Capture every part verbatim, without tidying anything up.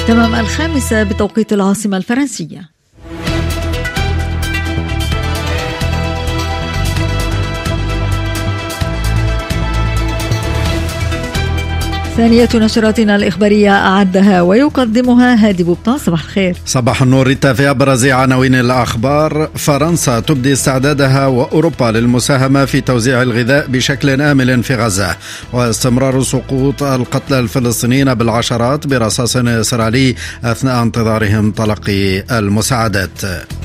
تمام الخامسة بتوقيت العاصمة الفرنسية. ثانية نشراتنا الإخبارية أعدها ويقدمها هادي بوبطان. صباح الخير. صباح النور ريتا. في أبرز عناوين الأخبار: فرنسا تبدي استعدادها وأوروبا للمساهمة في توزيع الغذاء بشكل آمن في غزة، واستمرار سقوط القتلى الفلسطينيين بالعشرات برصاص إسرائيلي أثناء انتظارهم تلقي المساعدات.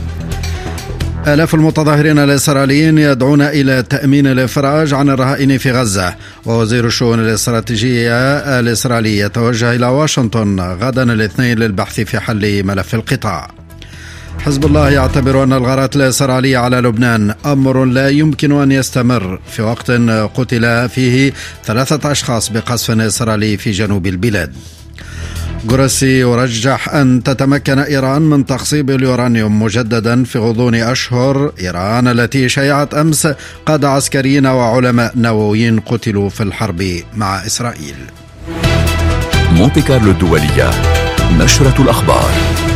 آلاف المتظاهرين الإسرائيليين يدعون إلى تأمين الإفراج عن الرهائن في غزة، ووزير الشؤون الاستراتيجية الإسرائيلي يتوجه إلى واشنطن غدا الاثنين للبحث في حل ملف القطاع. حزب الله يعتبر أن الغارات الإسرائيلية على لبنان أمر لا يمكن أن يستمر في وقت قتل فيه ثلاثة أشخاص بقصف إسرائيلي في جنوب البلاد. غروسي يرجح أن تتمكن إيران من تخصيب اليورانيوم مجددا في غضون أشهر إيران التي شيعت أمس قادة عسكريين وعلماء نوويين قتلوا في الحرب مع إسرائيل. مونتي كارلو الدولية، نشرة الأخبار.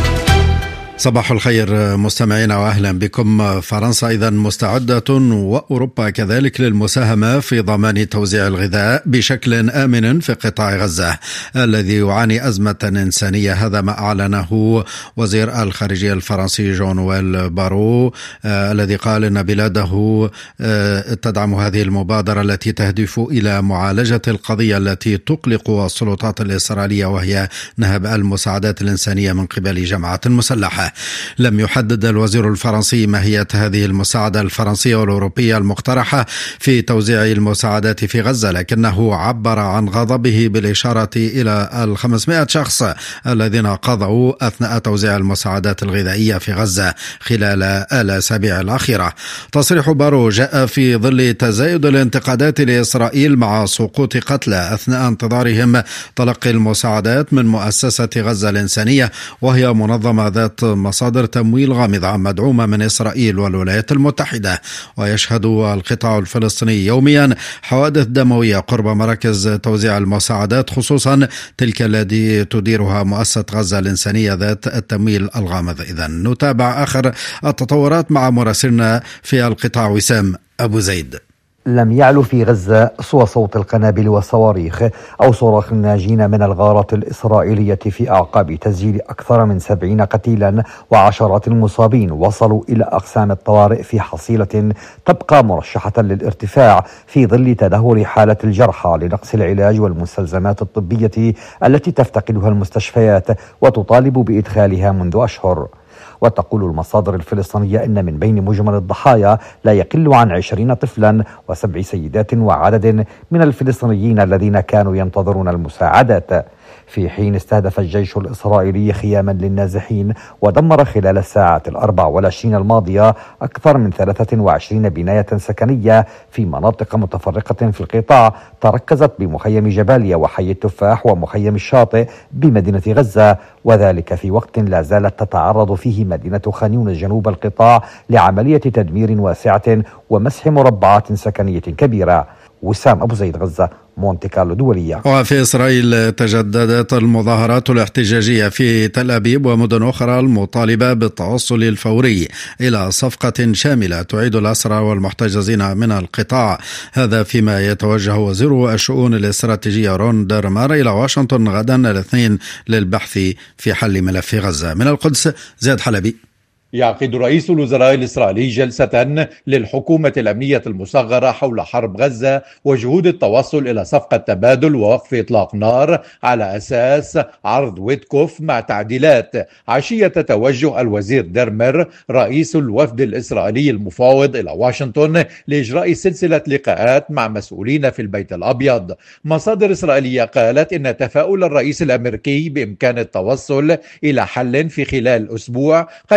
صباح الخير مستمعينا وأهلا بكم. فرنسا إذن مستعدة وأوروبا كذلك للمساهمة في ضمان توزيع الغذاء بشكل آمن في قطاع غزة الذي يعاني أزمة إنسانية. هذا ما أعلنه وزير الخارجية الفرنسي جون نويل بارو آه الذي قال إن بلاده آه تدعم هذه المبادرة التي تهدف إلى معالجة القضية التي تقلق السلطات الإسرائيلية، وهي نهب المساعدات الإنسانية من قبل جماعات مسلحة. لم يحدد الوزير الفرنسي ماهية هذه المساعدة الفرنسية والأوروبية المقترحة في توزيع المساعدات في غزة، لكنه عبر عن غضبه بالإشارة إلى الخمسمائة شخص الذين قضوا أثناء توزيع المساعدات الغذائية في غزة خلال الأسابيع الأخيرة. تصريح بارو جاء في ظل تزايد الانتقادات لإسرائيل مع سقوط قتلى أثناء انتظارهم تلقي المساعدات من مؤسسة غزة الإنسانية، وهي منظمة ذات مصادر تمويل غامضة مدعومة من إسرائيل والولايات المتحدة. ويشهد القطاع الفلسطيني يوميا حوادث دموية قرب مراكز توزيع المساعدات، خصوصا تلك التي تديرها مؤسسة غزة الإنسانية ذات التمويل الغامض. إذن نتابع آخر التطورات مع مراسلنا في القطاع وسام أبو زيد. لم يعلو في غزة سوى صوت القنابل والصواريخ أو صراخ الناجين من الغارات الإسرائيلية في أعقاب تسجيل أكثر من سبعين قتيلا وعشرات المصابين وصلوا إلى أقسام الطوارئ في حصيلة تبقى مرشحة للارتفاع في ظل تدهور حالة الجرحى لنقص العلاج والمستلزمات الطبية التي تفتقدها المستشفيات وتطالب بإدخالها منذ أشهر. وتقول المصادر الفلسطينية إن من بين مجمل الضحايا لا يقل عن عشرين طفلا وسبع سيدات وعدد من الفلسطينيين الذين كانوا ينتظرون المساعدات، في حين استهدف الجيش الإسرائيلي خياما للنازحين ودمر خلال الساعات الأربع والعشرين الماضية أكثر من ثلاثة وعشرين بناية سكنية في مناطق متفرقة في القطاع تركزت بمخيم جباليا وحي التفاح ومخيم الشاطئ بمدينة غزة، وذلك في وقت لا زالت تتعرض فيه مدينة خان يونس جنوب القطاع لعملية تدمير واسعة ومسح مربعات سكنية كبيرة. وسام أبو زيد، غزة، مونتي كارلو دولية. وفي إسرائيل تجددت المظاهرات الاحتجاجية في تل أبيب ومدن أخرى المطالبة بالتوصل الفوري إلى صفقة شاملة تعيد الأسرى والمحتجزين من القطاع. هذا فيما يتوجه وزير الشؤون الاستراتيجية رون درمار إلى واشنطن غدا الاثنين للبحث في حل ملف غزة. من القدس زياد حلبي. يعقد رئيس الوزراء الإسرائيلي جلسة للحكومة الأمنية المصغرة حول حرب غزة وجهود التوصل إلى صفقة تبادل ووقف إطلاق نار على أساس عرض ويتكوف مع تعديلات، عشية توجه الوزير ديرمر رئيس الوفد الإسرائيلي المفاوض إلى واشنطن لإجراء سلسلة لقاءات مع مسؤولين في البيت الأبيض. مصادر إسرائيلية قالت إن تفاؤل الرئيس الأمريكي بإمكان التوصل إلى حل في خلال أسبوع قد يكون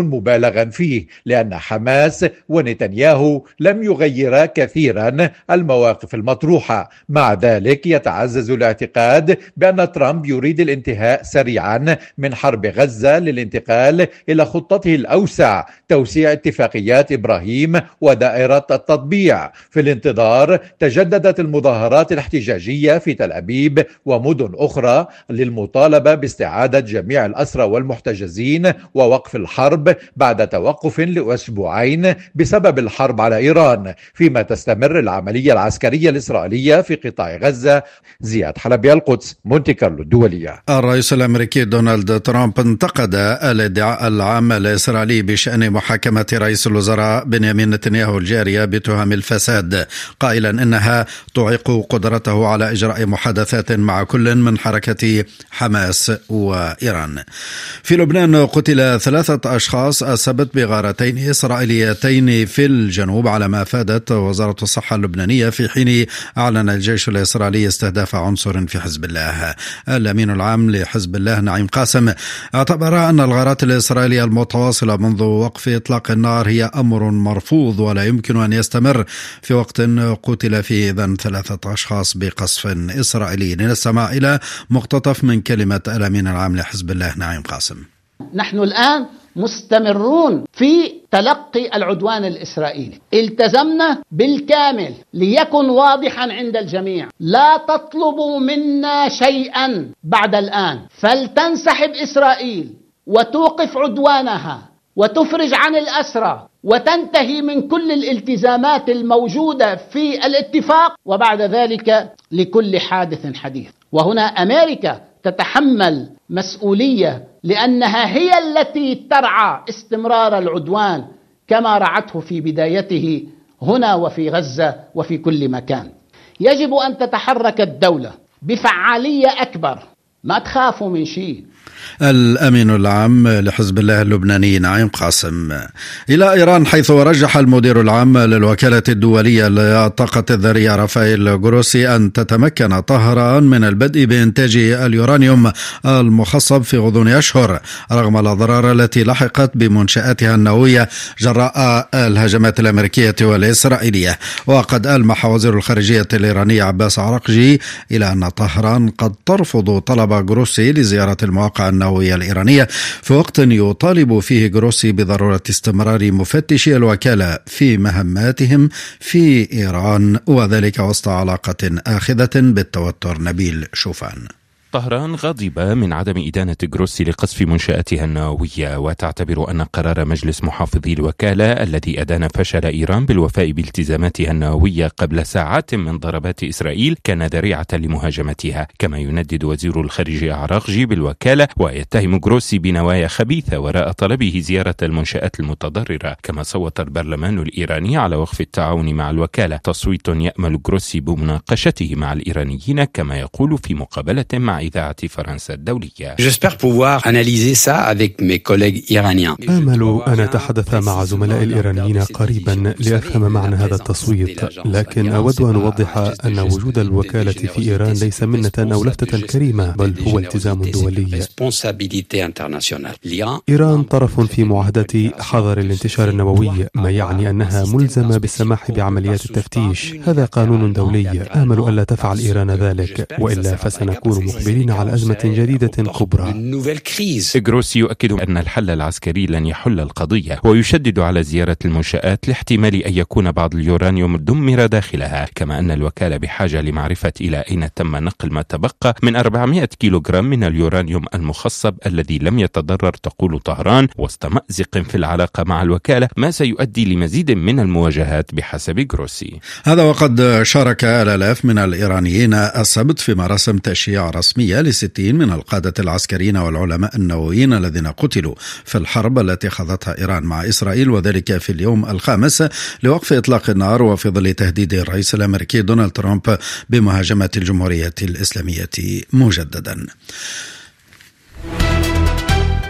يكون مبالغا فيه، لأن حماس ونتنياهو لم يغيرا كثيرا المواقف المطروحة. مع ذلك يتعزز الاعتقاد بأن ترامب يريد الانتهاء سريعا من حرب غزة للانتقال إلى خطته الأوسع، توسيع اتفاقيات إبراهيم ودائرة التطبيع. في الانتظار تجددت المظاهرات الاحتجاجية في تل أبيب ومدن أخرى للمطالبة باستعادة جميع الأسرى والمحتجزين ووقف الحرب بعد توقف لأسبوعين بسبب الحرب على إيران، فيما تستمر العملية العسكرية الإسرائيلية في قطاع غزة. زياد حلبي، القدس، مونتي كارلو الدولية. الرئيس الأمريكي دونالد ترامب انتقد الادعاء العام الإسرائيلي بشأن محاكمة رئيس الوزراء بنيامين نتنياهو الجارية بتهم الفساد، قائلا إنها تعيق قدرته على إجراء محادثات مع كل من حركة حماس وإيران. في لبنان قتل ثلاثة أشخاص السبت بغارتين إسرائيليتين في الجنوب على ما أفادت وزارة الصحة اللبنانية، في حين أعلن الجيش الإسرائيلي استهداف عنصر في حزب الله. الأمين العام لحزب الله نعيم قاسم اعتبر أن الغارات الإسرائيلية المتواصلة منذ وقف إطلاق النار هي أمر مرفوض ولا يمكن أن يستمر في وقت قتل فيه إذن ثلاثة أشخاص بقصف إسرائيلي. نستمع إلى مقتطف من كلمة الأمين العام لحزب الله نعيم قاسم. نحن الآن مستمرون في تلقي العدوان الإسرائيلي، التزمنا بالكامل ليكن واضحا عند الجميع، لا تطلبوا منا شيئا بعد الآن، فلتنسحب إسرائيل وتوقف عدوانها وتفرج عن الأسرى وتنتهي من كل الالتزامات الموجودة في الاتفاق، وبعد ذلك لكل حادث حديث. وهنا أمريكا تتحمل مسؤولية لأنها هي التي ترعى استمرار العدوان كما رعته في بدايته هنا وفي غزة وفي كل مكان. يجب أن تتحرك الدولة بفعالية أكبر، ما تخافوا من شيء. الأمين العام لحزب الله اللبناني نعيم قاسم. إلى إيران، حيث رجح المدير العام للوكالة الدولية للطاقة الذرية رافائيل جروسي أن تتمكن طهران من البدء بإنتاج اليورانيوم المخصب في غضون أشهر رغم الأضرار التي لحقت بمنشآتها النووية جراء الهجمات الأمريكية والإسرائيلية. وقد ألمح وزير الخارجية الإيراني عباس عراقجي إلى أن طهران قد ترفض طلب جروسي لزيارة المواقع النووية الإيرانية في وقت يطالب فيه جروسي بضرورة استمرار مفتشي الوكالة في مهماتهم في إيران، وذلك وسط علاقة آخذة بالتوتر. نبيل شوفان. طهران غاضبة من عدم إدانة جروسي لقصف منشآتها النووية، وتعتبر أن قرار مجلس محافظي الوكالة الذي أدان فشل إيران بالوفاء بالتزاماتها النووية قبل ساعات من ضربات إسرائيل كان ذريعة لمهاجمتها. كما يندد وزير الخارجية عراقجي بالوكالة ويتهم جروسي بنوايا خبيثة وراء طلبه زيارة المنشآت المتضررة. كما صوت البرلمان الإيراني على وقف التعاون مع الوكالة، تصويت يأمل جروسي بمناقشته مع الإيرانيين كما يقول في مقابلة مع إذاعة فرنسا الدولية. آمل أن أتحدث مع زملاء الإيرانيين قريبا لأفهم معنى هذا التصويت، لكن أود أن أوضح أن وجود الوكالة في إيران ليس منة أو لفتة كريمة، بل هو التزام دولي. إيران طرف في معاهدة حظر الانتشار النووي، ما يعني أنها ملزمة بالسماح بعمليات التفتيش. هذا قانون دولي. آمل ألا تفعل إيران ذلك، وإلا فسنكون مقبلين على أزمة جديدة كبرى. جروسي يؤكد أن الحل العسكري لن يحل القضية، ويشدد على زيارة المنشآت لاحتمال أن يكون بعض اليورانيوم دمر داخلها. كما أن الوكالة بحاجة لمعرفة إلى أين تم نقل ما تبقى من أربعمائة كيلوغرام من اليورانيوم المخصب الذي لم يتضرر، تقول طهران، وسط مأزق في العلاقة مع الوكالة، ما سيؤدي لمزيد من المواجهات بحسب جروسي. هذا وقد شارك الآلاف من الإيرانيين السبت في مراسم تشييع رسمية لستين من القادة العسكريين والعلماء النوويين الذين قتلوا في الحرب التي خاضتها إيران مع إسرائيل، وذلك في اليوم الخامس لوقف إطلاق النار وفي ظل تهديد الرئيس الأمريكي دونالد ترامب بمهاجمة الجمهورية الإسلامية مجددا.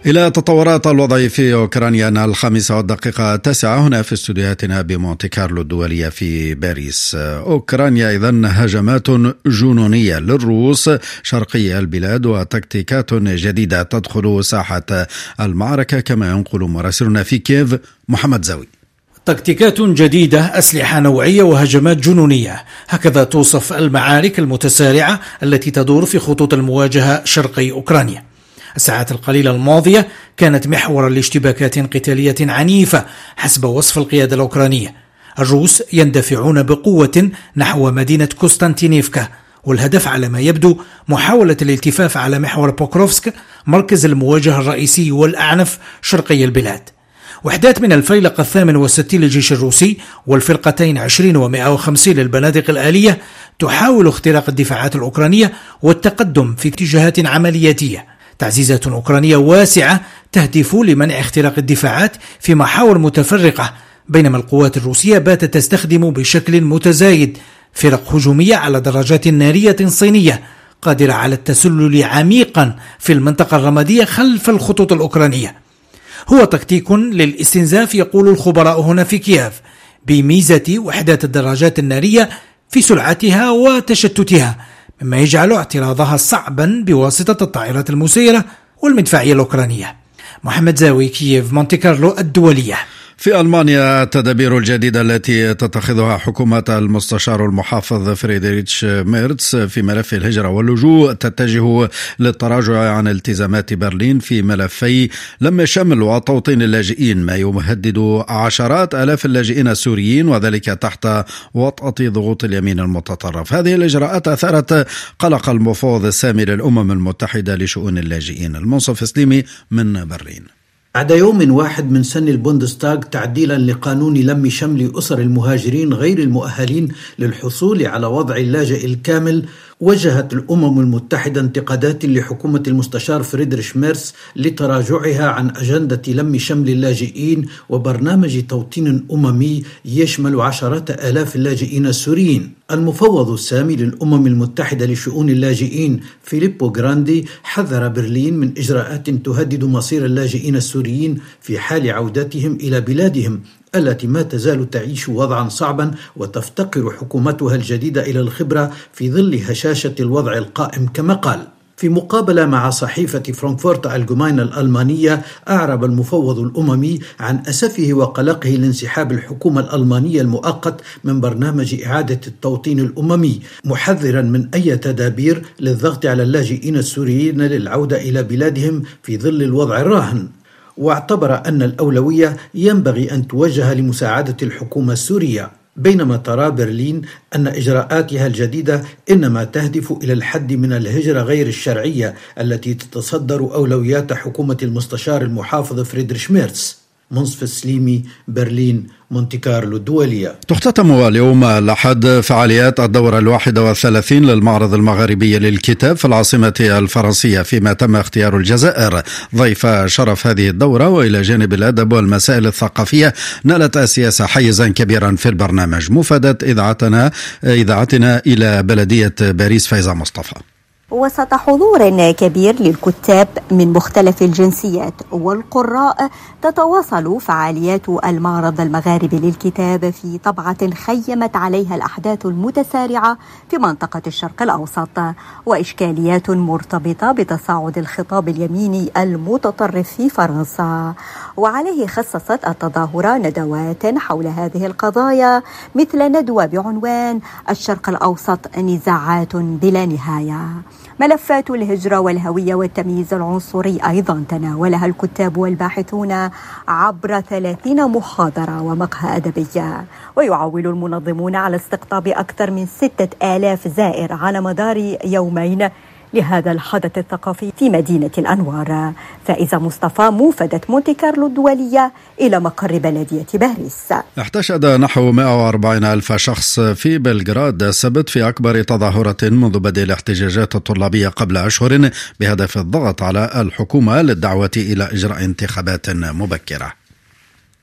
إلى تطورات الوضع في أوكرانيا الخامسة والدقيقة التاسعة هنا في استوديوهاتنا بمونتي كارلو الدولية في باريس. أوكرانيا إذن هجمات جنونية للروس شرقي البلاد وتكتيكات جديدة تدخل ساحة المعركة، كما ينقل مراسلنا في كييف محمد زاوي. تكتيكات جديدة، أسلحة نوعية وهجمات جنونية، هكذا توصف المعارك المتسارعة التي تدور في خطوط المواجهة شرقي أوكرانيا. الساعات القليلة الماضية كانت محورا لاشتباكات قتالية عنيفة حسب وصف القيادة الأوكرانية. الروس يندفعون بقوة نحو مدينة كوستانتينيفكا، والهدف على ما يبدو محاولة الالتفاف على محور بوكروفسك، مركز المواجهة الرئيسي والأعنف شرقي البلاد. وحدات من الفيلق الثامن والستين للجيش الروسي والفرقتين عشرين ومائة وخمسين للبنادق الآلية تحاول اختراق الدفاعات الأوكرانية والتقدم في اتجاهات عملياتية. تعزيزات أوكرانية واسعة تهدف لمنع اختراق الدفاعات في محاور متفرقة، بينما القوات الروسية باتت تستخدم بشكل متزايد فرق هجومية على دراجات نارية صينية قادرة على التسلل عميقا في المنطقة الرمادية خلف الخطوط الأوكرانية. هو تكتيك للاستنزاف يقول الخبراء هنا في كييف، بميزة وحدات الدراجات النارية في سرعتها وتشتتها، مما يجعل اعتراضها صعبا بواسطة الطائرات المسيرة والمدفعية الأوكرانية. محمد زاوي، كييف، مونتي كارلو الدولية. في ألمانيا التدابير الجديدة التي تتخذها حكومة المستشار المحافظ فريدريتش ميرتس في ملف الهجرة واللجوء تتجه للتراجع عن التزامات برلين في ملفي لم شمل وتوطين اللاجئين، ما يهدد عشرات آلاف اللاجئين السوريين، وذلك تحت وطأة ضغوط اليمين المتطرف. هذه الإجراءات أثارت قلق المفوض السامي للأمم المتحدة لشؤون اللاجئين. المنصف سليمي من برلين. بعد يوم واحد من سن البوندستاغ تعديلا لقانون لم شمل أسر المهاجرين غير المؤهلين للحصول على وضع اللاجئ الكامل، وجهت الأمم المتحدة انتقادات لحكومة المستشار فريدريش ميرتس لتراجعها عن أجندة لم شمل اللاجئين وبرنامج توطين أممي يشمل عشرات آلاف اللاجئين السوريين. المفوض السامي للأمم المتحدة لشؤون اللاجئين فيليبو غراندي حذر برلين من إجراءات تهدد مصير اللاجئين السوريين في حال عودتهم إلى بلادهم التي ما تزال تعيش وضعا صعبا وتفتقر حكومتها الجديدة إلى الخبرة في ظل هشاشة الوضع القائم كما قال. في مقابلة مع صحيفة فرانكفورت الجوماينة الألمانية، أعرب المفوض الأممي عن أسفه وقلقه لانسحاب الحكومة الألمانية المؤقت من برنامج إعادة التوطين الأممي، محذرا من أي تدابير للضغط على اللاجئين السوريين للعودة إلى بلادهم في ظل الوضع الراهن. واعتبر أن الأولوية ينبغي أن توجه لمساعدة الحكومة السورية، بينما ترى برلين أن إجراءاتها الجديدة إنما تهدف إلى الحد من الهجرة غير الشرعية التي تتصدر أولويات حكومة المستشار المحافظ فريدريش ميرتس. منصف سليمي، برلين، مونتي كارلو الدولية. تختتم اليوم الأحد فعاليات الدورة الواحدة والثلاثين للمعرض المغاربي للكتاب في العاصمة الفرنسية، فيما تم اختيار الجزائر ضيف شرف هذه الدورة. وإلى جانب الأدب والمسائل الثقافية نالت السياسة حيزا كبيرا في البرنامج. مفادة إذاعتنا إذاعتنا إلى بلدية باريس فايزة مصطفى. وسط حضور كبير للكتاب من مختلف الجنسيات والقراء، تتواصل فعاليات المعرض المغاربي للكتاب في طبعة خيمت عليها الأحداث المتسارعة في منطقة الشرق الأوسط وإشكاليات مرتبطة بتصاعد الخطاب اليميني المتطرف في فرنسا. وعليه خصصت التظاهرة ندوات حول هذه القضايا، مثل ندوة بعنوان الشرق الأوسط نزاعات بلا نهاية. ملفات الهجرة والهوية والتمييز العنصري أيضا تناولها الكتاب والباحثون عبر ثلاثين محاضرة ومقهى أدبية. ويعول المنظمون على استقطاب أكثر من ستة آلاف زائر على مدار يومين لهذا الحدث الثقافي في مدينة الأنوار. فائزة مصطفى، موفدة مونتي كارلو الدولية، إلى مقر بلدية باريس. احتشد نحو مئة وأربعين ألف شخص في بلغراد السبت في أكبر تظاهرة منذ بدء الاحتجاجات الطلابية قبل أشهر بهدف الضغط على الحكومة للدعوة إلى إجراء انتخابات مبكرة.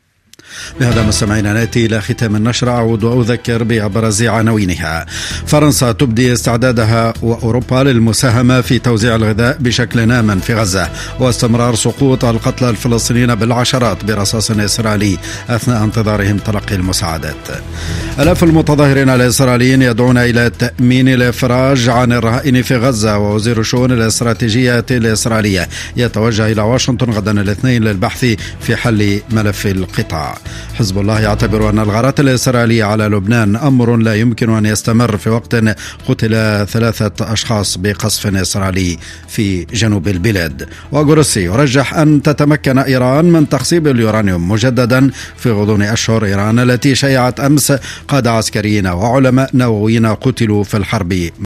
بهذا مستمعينا نأتي إلى ختام النشرة. أعود وأذكر بأبرز عناوينها. فرنسا تبدي استعدادها وأوروبا للمساهمة في توزيع الغذاء بشكل آمن في غزة، واستمرار سقوط القتلى الفلسطينيين بالعشرات برصاص إسرائيلي أثناء انتظارهم تلقي المساعدات. آلاف المتظاهرين الإسرائيليين يدعون إلى تأمين الإفراج عن الرهائن في غزة، ووزير الشؤون الاستراتيجية الإسرائيلية يتوجه إلى واشنطن غدا الاثنين للبحث في حل ملف القطاع. حزب الله يعتبر أن الغارات الإسرائيلية على لبنان أمر لا يمكن أن يستمر في وقت قتل ثلاثة أشخاص بقصف إسرائيلي في جنوب البلاد. وغروسي يرجح أن تتمكن إيران من تخصيب اليورانيوم مجددا في غضون أشهر إيران التي شيعت أمس قادة عسكريين وعلماء نوويين قتلوا في الحرب